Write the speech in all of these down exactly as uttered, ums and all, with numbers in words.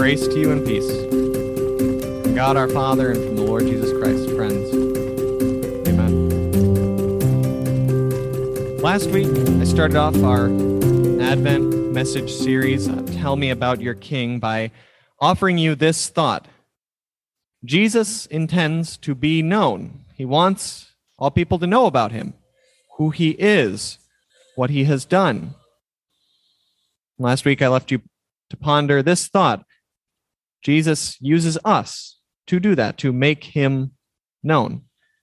Grace to you and peace from God our Father and from the Lord Jesus Christ, friends. Amen. Last week, I started off our Advent message series, uh, Tell Me About Your King, by offering you this thought. Jesus intends to be known. He wants all people to know about him, who he is, what he has done. Last week, I left you to ponder this thought. Jesus uses us to do that, to make him known.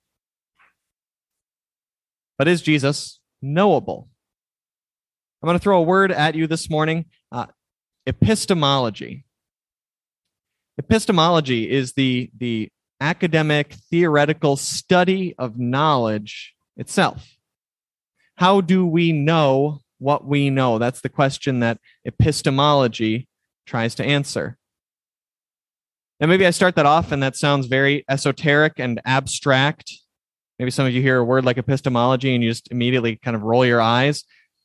But is Jesus knowable? I'm going to throw a word at you this morning, uh, epistemology. Epistemology is the, the academic, theoretical study of knowledge itself. How do we know what we know? That's the question that epistemology tries to answer. Now, maybe I start that off, and that sounds very esoteric and abstract. Maybe some of you hear a word like epistemology, and you just immediately kind of roll your eyes.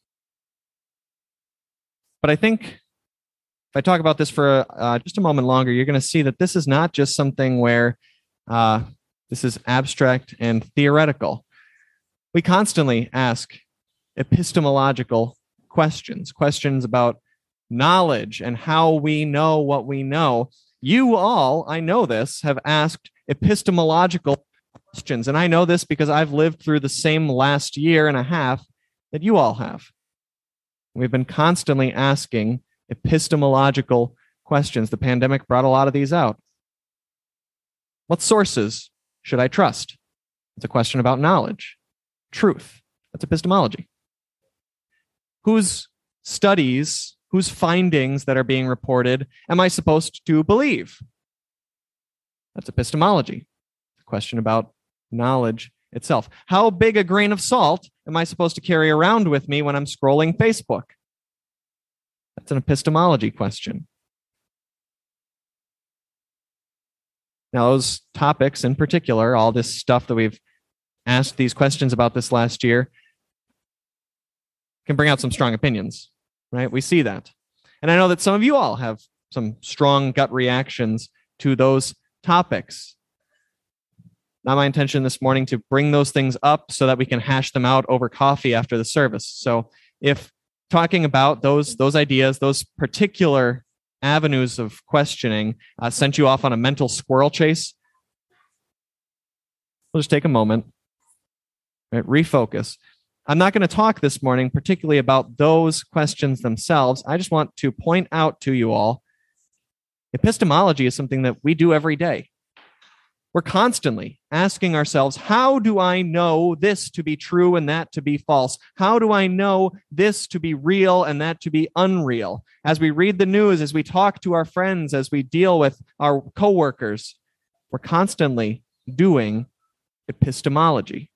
But I think if I talk about this for uh, just a moment longer, you're going to see that this is not just something where uh, this is abstract and theoretical. We constantly ask epistemological questions, questions about knowledge and how we know what we know. You all, I know this, have asked epistemological questions, and I know this because I've lived through the same last year and a half that you all have. We've been constantly asking epistemological questions. The pandemic brought a lot of these out. What sources should I trust? It's a question about knowledge, truth. That's epistemology. Whose studies, whose findings that are being reported am I supposed to believe? That's epistemology. It's a question about knowledge itself. How big a grain of salt am I supposed to carry around with me when I'm scrolling Facebook? That's an epistemology question. Now, those topics in particular, all this stuff that we've asked these questions about this last year, can bring out some strong opinions, right? We see that. And I know that some of you all have some strong gut reactions to those topics. Not my intention this morning to bring those things up so that we can hash them out over coffee after the service. So if talking about those, those ideas, those particular avenues of questioning uh, sent you off on a mental squirrel chase, we'll just take a moment, right? Refocus. I'm not going to talk this morning particularly about those questions themselves. I just want to point out to you all, epistemology is something that we do every day. We're constantly asking ourselves, how do I know this to be true and that to be false? How do I know this to be real and that to be unreal? As we read the news, as we talk to our friends, as we deal with our coworkers, we're constantly doing epistemology.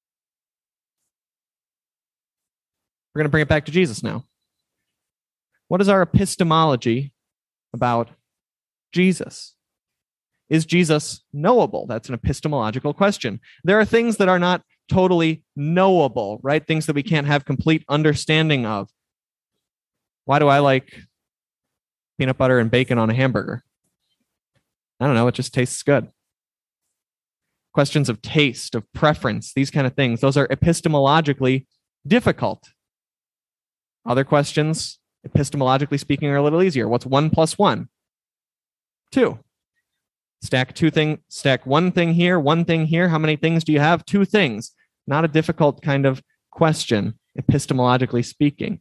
We're going to bring it back to Jesus now. What is our epistemology about Jesus? Is Jesus knowable? That's an epistemological question. There are things that are not totally knowable, right? Things that we can't have complete understanding of. Why do I like peanut butter and bacon on a hamburger? I don't know, it just tastes good. Questions of taste, of preference, these kind of things, those are epistemologically difficult. Other questions, epistemologically speaking, are a little easier. What's one plus one? Two. Stack two thing, stack one thing here, one thing here. How many things do you have? Two things. Not a difficult kind of question, epistemologically speaking.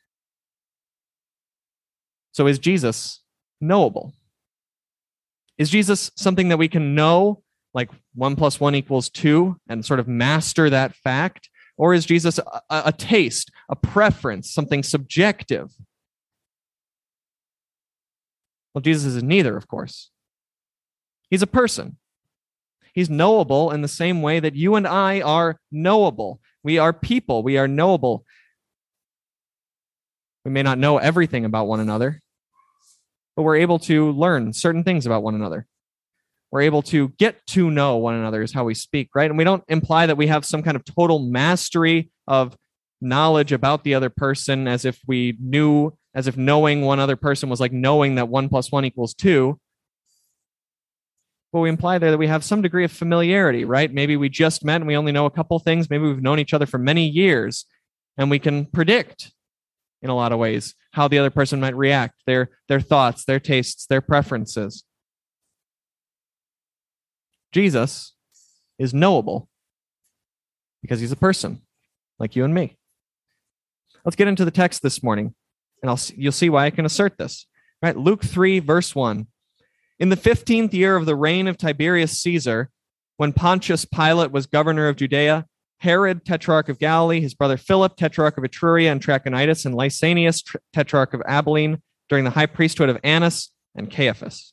So is Jesus knowable? Is Jesus something that we can know, like one plus one equals two, and sort of master that fact? Or is Jesus a, a taste, a preference, something subjective? Well, Jesus is neither, of course. He's a person. He's knowable in the same way that you and I are knowable. We are people. We are knowable. We may not know everything about one another, but we're able to learn certain things about one another. We're able to get to know one another is how we speak, right? And we don't imply that we have some kind of total mastery of knowledge about the other person as if we knew as if knowing one other person was like knowing that one plus one equals two. But we imply there that we have some degree of familiarity, right? Maybe we just met and we only know a couple things. Maybe we've known each other for many years, and we can predict in a lot of ways how the other person might react, their, their thoughts, their tastes, their preferences. Jesus is knowable because he's a person like you and me. Let's get into the text this morning, and I'll you'll see why I can assert this. Right? Luke three, verse one. In the fifteenth year of the reign of Tiberius Caesar, when Pontius Pilate was governor of Judea, Herod, tetrarch of Galilee, his brother Philip, tetrarch of Etruria and Trachonitis, and Lysanias, tetrarch of Abilene, during the high priesthood of Annas and Caiaphas.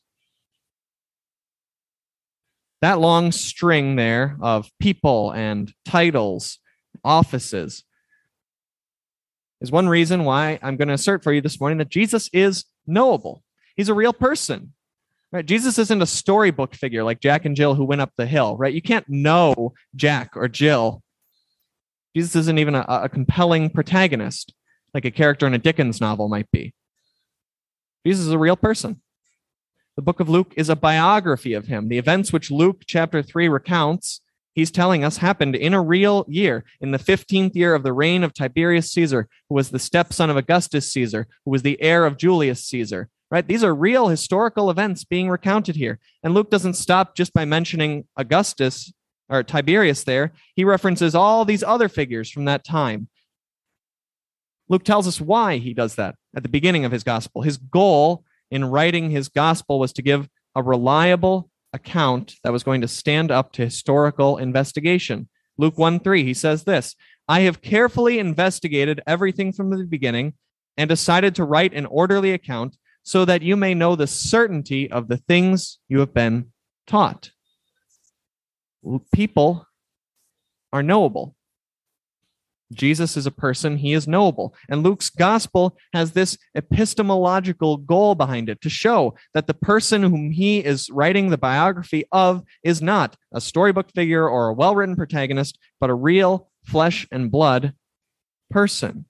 That long string there of people and titles, offices, is one reason why I'm going to assert for you this morning that Jesus is knowable. He's a real person. Right? Jesus isn't a storybook figure like Jack and Jill who went up the hill. Right? You can't know Jack or Jill. Jesus isn't even a, a compelling protagonist like a character in a Dickens novel might be. Jesus is a real person. The book of Luke is a biography of him. The events which Luke chapter three recounts, he's telling us, happened in a real year, in the fifteenth year of the reign of Tiberius Caesar, who was the stepson of Augustus Caesar, who was the heir of Julius Caesar. Right? These are real historical events being recounted here. And Luke doesn't stop just by mentioning Augustus or Tiberius there. He references all these other figures from that time. Luke tells us why he does that at the beginning of his gospel. His goal in writing his gospel was to give a reliable account that was going to stand up to historical investigation. Luke one three, he says this, I have carefully investigated everything from the beginning and decided to write an orderly account so that you may know the certainty of the things you have been taught. People are knowable. Jesus is a person, he is knowable. And Luke's gospel has this epistemological goal behind it to show that the person whom he is writing the biography of is not a storybook figure or a well-written protagonist, but a real flesh and blood person.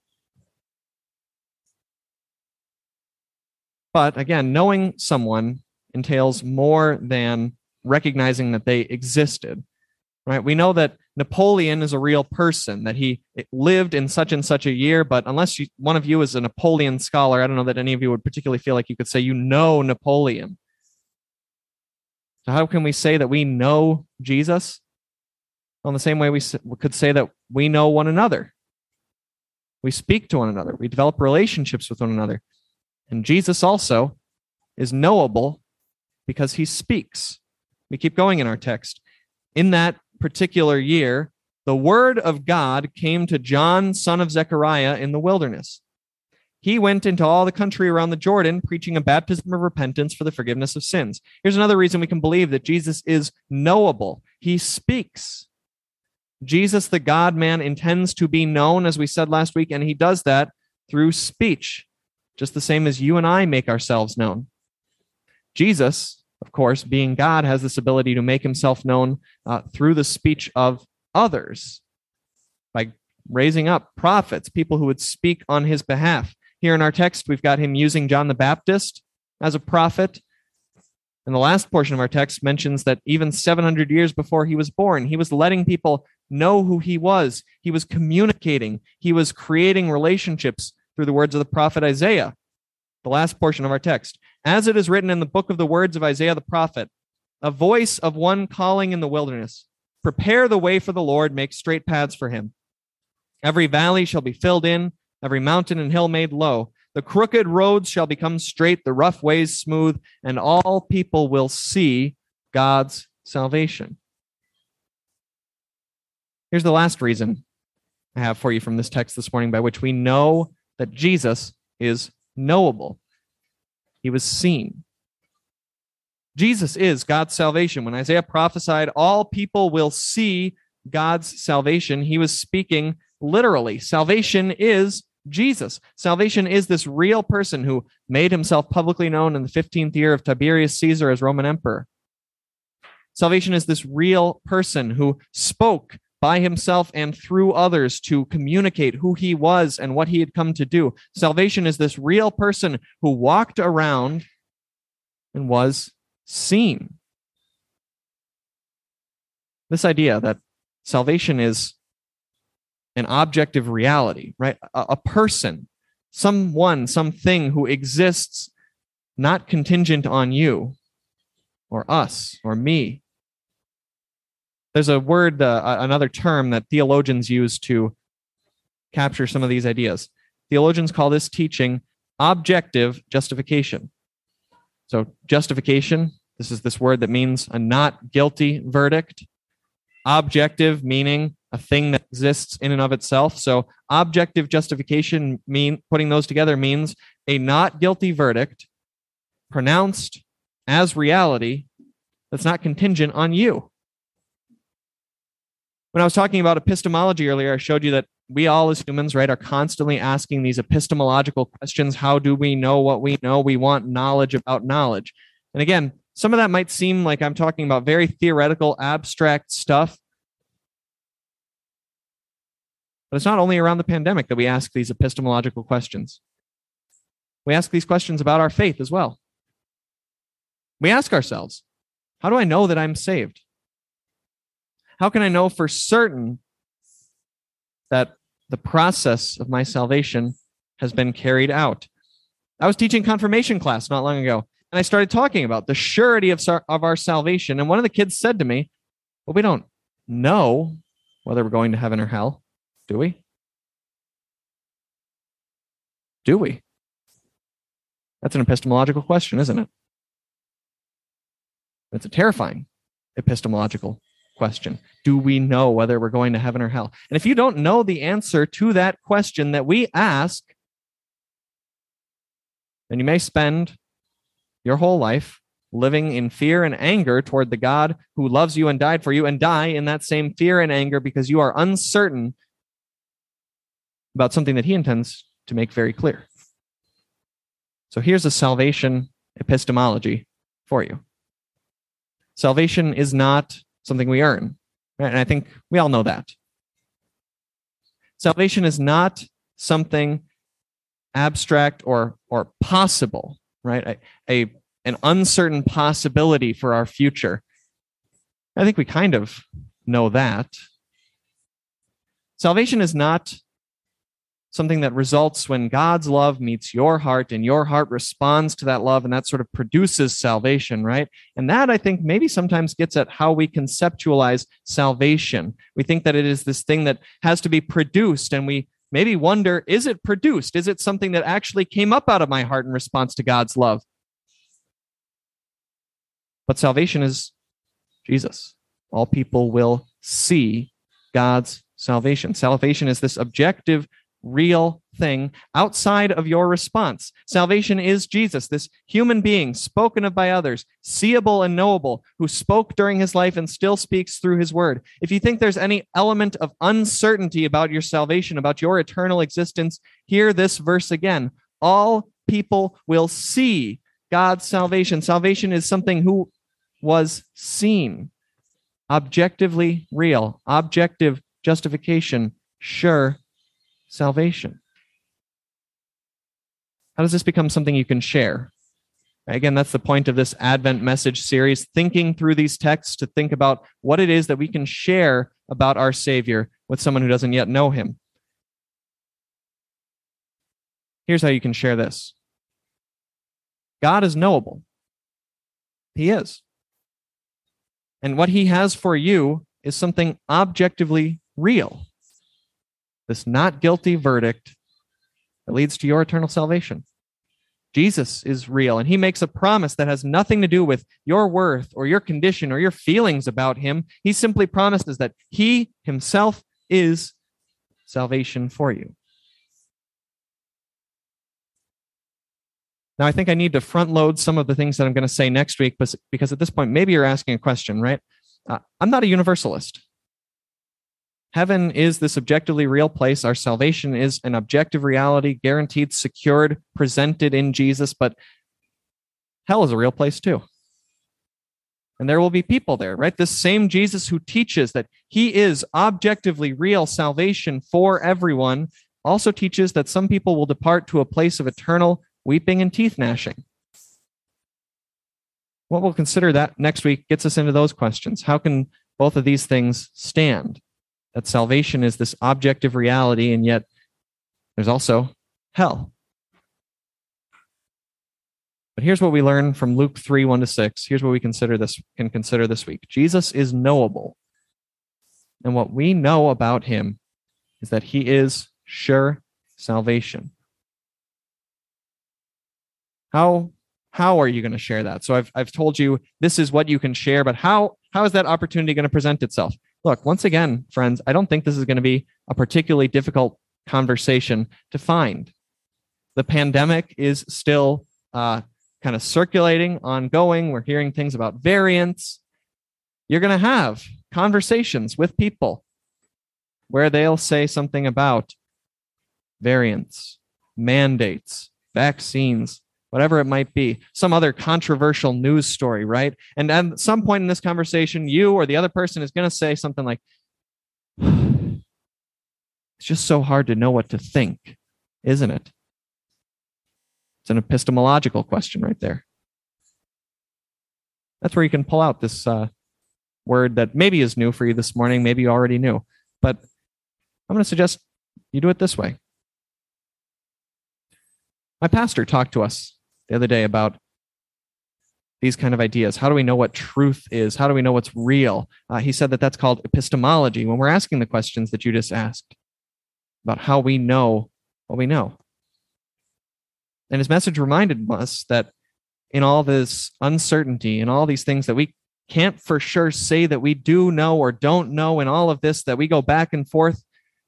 But again, knowing someone entails more than recognizing that they existed. Right? We know that Napoleon is a real person, that he lived in such and such a year, but unless you, one of you is a Napoleon scholar, I don't know that any of you would particularly feel like you could say you know Napoleon. So how can we say that we know Jesus? Well, in the same way we could say that we know one another. We speak to one another. We develop relationships with one another. And Jesus also is knowable because he speaks. We keep going in our text. In that particular year, the word of God came to John, son of Zechariah, in the wilderness. He went into all the country around the Jordan, preaching a baptism of repentance for the forgiveness of sins. Here's another reason we can believe that Jesus is knowable. He speaks. Jesus, the God-man, intends to be known, as we said last week, and he does that through speech, just the same as you and I make ourselves known. Jesus, of course, being God, has this ability to make himself known uh, through the speech of others, by raising up prophets, people who would speak on his behalf. Here in our text, we've got him using John the Baptist as a prophet. And the last portion of our text mentions that even seven hundred years before he was born, he was letting people know who he was. He was communicating. He was creating relationships through the words of the prophet Isaiah. The last portion of our text. As it is written in the book of the words of Isaiah the prophet, a voice of one calling in the wilderness, prepare the way for the Lord, make straight paths for him. Every valley shall be filled in, every mountain and hill made low. The crooked roads shall become straight, the rough ways smooth, and all people will see God's salvation. Here's the last reason I have for you from this text this morning by which we know that Jesus is knowable. He was seen. Jesus is God's salvation. When Isaiah prophesied, all people will see God's salvation, he was speaking literally. Salvation is Jesus. Salvation is this real person who made himself publicly known in the fifteenth year of Tiberius Caesar as Roman emperor. Salvation is this real person who spoke by himself and through others to communicate who he was and what he had come to do. Salvation is this real person who walked around and was seen. This idea that salvation is an objective reality, right? A, a person, someone, something who exists not contingent on you or us or me. There's a word, uh, another term that theologians use to capture some of these ideas. Theologians call this teaching objective justification. So justification, this is this word that means a not guilty verdict. Objective meaning a thing that exists in and of itself. So objective justification, mean putting those together, means a not guilty verdict pronounced as reality that's not contingent on you. When I was talking about epistemology earlier, I showed you that we all as humans, right, are constantly asking these epistemological questions. How do we know what we know? We want knowledge about knowledge. And again, some of that might seem like I'm talking about very theoretical, abstract stuff. But it's not only around the pandemic that we ask these epistemological questions. We ask these questions about our faith as well. We ask ourselves, how do I know that I'm saved? How can I know for certain that the process of my salvation has been carried out? I was teaching confirmation class not long ago, and I started talking about the surety of, of our salvation. And one of the kids said to me, well, we don't know whether we're going to heaven or hell, do we? Do we? That's an epistemological question, isn't it? It's a terrifying epistemological question. Do we know whether we're going to heaven or hell? And if you don't know the answer to that question that we ask, then you may spend your whole life living in fear and anger toward the God who loves you and died for you, and die in that same fear and anger because you are uncertain about something that he intends to make very clear. So here's a salvation epistemology for you. Salvation is not something we earn, right? And I think we all know that. Salvation is not something abstract or or possible, right? A, a an uncertain possibility for our future. I think we kind of know that. Salvation is not something that results when God's love meets your heart and your heart responds to that love, and that sort of produces salvation, right? And that, I think, maybe sometimes gets at how we conceptualize salvation. We think that it is this thing that has to be produced, and we maybe wonder, is it produced? Is it something that actually came up out of my heart in response to God's love? But salvation is Jesus. All people will see God's salvation. Salvation is this objective, real thing outside of your response. Salvation is Jesus, this human being spoken of by others, seeable and knowable, who spoke during his life and still speaks through his word. If you think there's any element of uncertainty about your salvation, about your eternal existence, hear this verse again. All people will see God's salvation. Salvation is something who was seen, objectively real, objective justification, sure salvation. How does this become something you can share? Again, that's the point of this Advent message series, thinking through these texts to think about what it is that we can share about our Savior with someone who doesn't yet know him. Here's how you can share this. God is knowable. He is. And what he has for you is something objectively real. This not guilty verdict that leads to your eternal salvation. Jesus is real, and he makes a promise that has nothing to do with your worth or your condition or your feelings about him. He simply promises that he himself is salvation for you. Now, I think I need to front load some of the things that I'm going to say next week, because at this point, maybe you're asking a question, right? Uh, I'm not a universalist. Heaven is this objectively real place. Our salvation is an objective reality, guaranteed, secured, presented in Jesus, but hell is a real place too. And there will be people there, right? This same Jesus who teaches that he is objectively real salvation for everyone also teaches that some people will depart to a place of eternal weeping and teeth gnashing. What we'll consider that next week gets us into those questions. How can both of these things stand? That salvation is this objective reality, and yet there's also hell. But here's what we learn from Luke three, one to six. Here's what we consider this can consider this week. Jesus is knowable. And what we know about him is that he is sure salvation. How, how are you going to share that? So I've, I've told you this is what you can share, but how, how is that opportunity going to present itself? Look, once again, friends, I don't think this is going to be a particularly difficult conversation to find. The pandemic is still uh, kind of circulating, ongoing. We're hearing things about variants. You're going to have conversations with people where they'll say something about variants, mandates, vaccines, whatever it might be, some other controversial news story, right? And at some point in this conversation, you or the other person is going to say something like, it's just so hard to know what to think, isn't it? It's an epistemological question right there. That's where you can pull out this uh, word that maybe is new for you this morning, maybe you already knew. But I'm going to suggest you do it this way. My pastor talked to us the other day about these kind of ideas. How do we know what truth is? How do we know what's real? Uh, he said that that's called epistemology, when we're asking the questions that you just asked about how we know what we know. And his message reminded us that in all this uncertainty and all these things that we can't for sure say that we do know or don't know, in all of this that we go back and forth,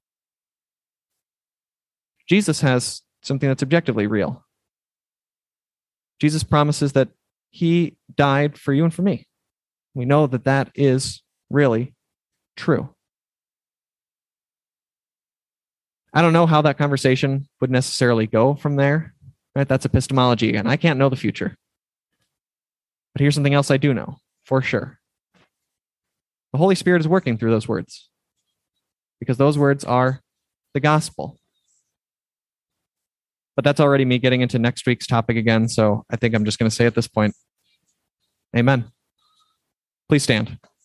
Jesus has something that's objectively real. Jesus promises that he died for you and for me. We know that that is really true. I don't know how that conversation would necessarily go from there. Right? That's epistemology again. I can't know the future. But here's something else I do know, for sure. The Holy Spirit is working through those words, because those words are the gospel. But that's already me getting into next week's topic again, so I think I'm just going to say at this point, amen. Please stand.